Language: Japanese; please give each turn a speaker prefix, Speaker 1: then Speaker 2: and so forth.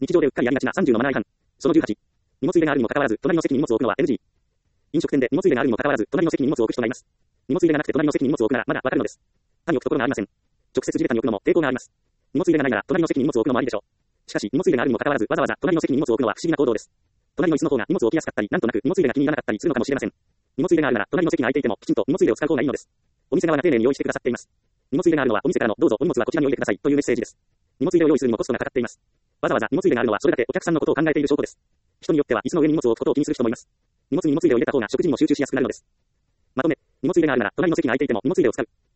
Speaker 1: 日常でうっかりやりがちな30のマナー違反。その18。荷物入れがあるにもかかわらず、隣の席に荷物を置くのは NG。飲食店で荷物入れがあるにもかかわらず、隣の席に荷物を置く人がいます。荷物入れがなくて隣の席に荷物を置くならまだわかるのです。他に置くところがありません。直接地べたに置くのも抵抗があります。荷物入れがないなら隣の席に荷物を置くのもありでしょう。しかし、荷物入れがあるにもかかわらず、わざわざ隣の席に荷物を置くのは不思議な行動です。隣の椅子の方が荷物を置きやすかったり、なんとなく荷物入れが気に入らなかったりするのかもしれません。荷物入れがあるなら隣の席が空いていても、きちんと荷物入れを使う方がいいのです。お店側が丁寧に用意してくださっています。荷物入れがあるのはお店からのどうぞお荷物はこちらに置いてくださいというメッセージです。荷物入れを用意するにもコストがかかっています。わざわざ荷物入れがあるのはそれだけお客さんのことを考えている証拠です。人によっては椅子の上に荷物を置くことを気にする人もいます。荷物に荷物入れを入れた方が食事にも集中しやすくなるのです。まとめ、荷物入れがあるなら隣の席が空いていても荷物入れを使う。